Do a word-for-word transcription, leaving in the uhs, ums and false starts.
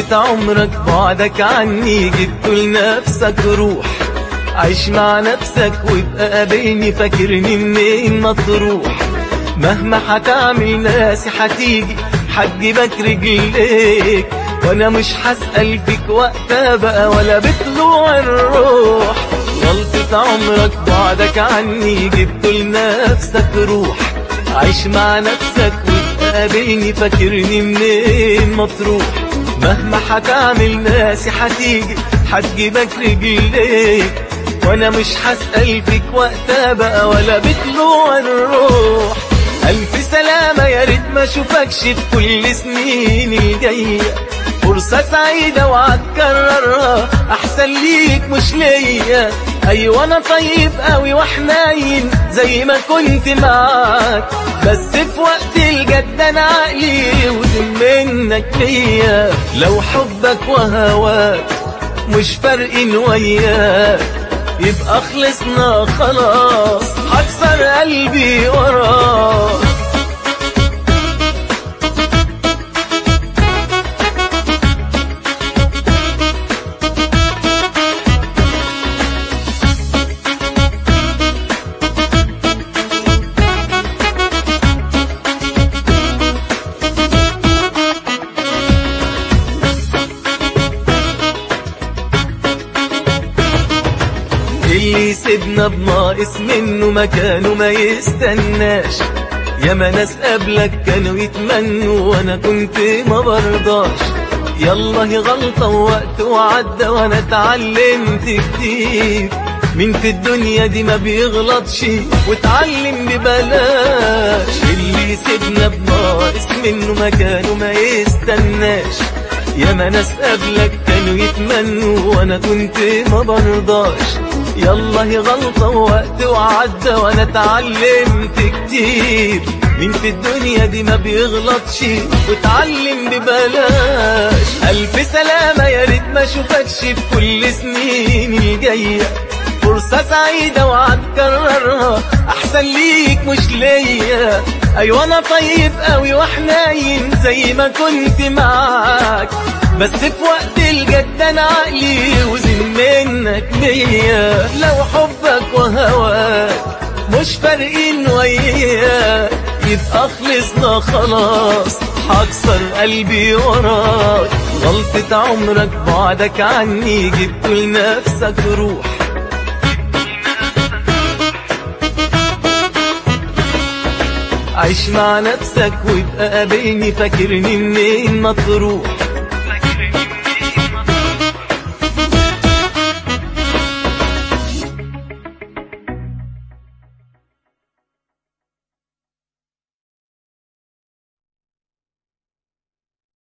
غلطة عمرك بعدك عني، جبت لنفسك روح. عيش مع نفسك وابقى قابلني، فاكرني منين ما تروح. مهما هتعمل ناسي هتيجي، هتجيبك رجليك، وانا مش هسأل فيك وقتها بقى ولا بطلوع الروح. غلطة عمرك بعدك عني، جبت لنفسك روح. عيش مع نفسك وابقى قابلني، فاكرني منين ما تروح. مهما هتعمل ناسي هتيجي، هتجيبك رجليك، وانا مش هسأل فيك وقتها بقى ولا بطلوع الروح. ألف سلامة يا ريت ما اشوفكش في كل سنين الجاية. فرصة سعيدة وهتكررها، أحسن ليك مش ليا. أيوة أنا طيب قوي وحنين زي ما كنت معاك، بس في وقت الجد أنا عقلي وزن منك ليا. لو حبك وهواك مش فارقين وياك، يبقى خلصنا خلاص، هكسر قلبي وراك. اللي يسيبنا بناقص منه مكانه ما يستناش. ياما ناس قبلك كانوا يتمنوا وانا كنت ما برضاش. يلا هي غلطة ووقت وعدى وانا اتعلمت كتير. مين في الدنيا دي ما بيغلطش واتعلم ببلاش. اللي يسيبنا بناقص منه مكانه ما يستناش. ياما ناس قبلك كانوا يتمنوا وانا كنت ما برضاش. يلا هي غلطة ووقت وعدى وانا اتعلمت كتير. مين في الدنيا دي ما بيغلطش واتعلم ببلاش. ألف سلامة يا ريت ما اشوفكش في كل سنين الجاية. فرصة سعيدة وهتكررها، أحسن ليك مش ليا. أيوة أنا طيب قوي وحنين زي ما كنت معاك، بس في وقت الجد أنا عقلي وزن منك ليا. لو حبك وهواك مش فارقين وياك، يبقى خلصنا خلاص، هكسر قلبي وراك. غلطة عمرك بعدك عني، جبت لنفسك روح. عيش مع نفسك وابقى قابلني، فاكرني منين ما تروح.